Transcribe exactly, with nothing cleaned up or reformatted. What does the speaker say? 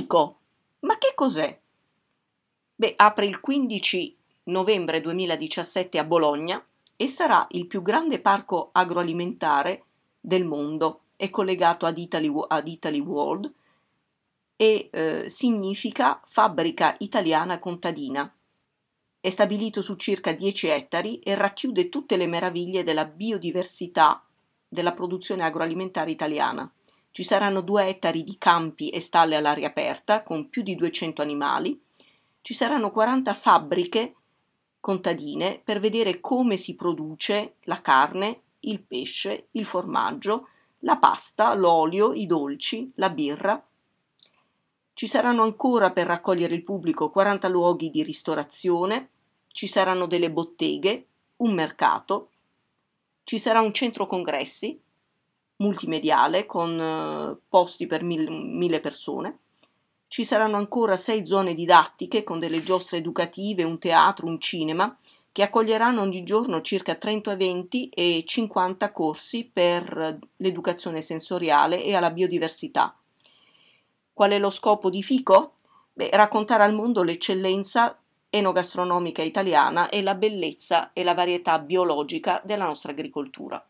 Fico, ma che cos'è? Beh, apre il quindici novembre duemiladiciassette a Bologna e sarà il più grande parco agroalimentare del mondo. È collegato ad Italy, ad Italy World e eh, significa fabbrica italiana contadina. È stabilito su circa dieci ettari e racchiude tutte le meraviglie della biodiversità della produzione agroalimentare italiana. Ci saranno due ettari di campi e stalle all'aria aperta con più di duecento animali. Ci saranno quaranta fabbriche contadine per vedere come si produce la carne, il pesce, il formaggio, la pasta, l'olio, i dolci, la birra. Ci saranno ancora per raccogliere il pubblico quaranta luoghi di ristorazione, ci saranno delle botteghe, un mercato, ci sarà un centro congressi multimediale con eh, posti per mille, mille persone, ci saranno ancora sei zone didattiche con delle giostre educative, un teatro, un cinema che accoglieranno ogni giorno circa trenta eventi e cinquanta corsi per l'educazione sensoriale e alla biodiversità. Qual è lo scopo di Fico? Beh, raccontare al mondo l'eccellenza enogastronomica italiana e la bellezza e la varietà biologica della nostra agricoltura.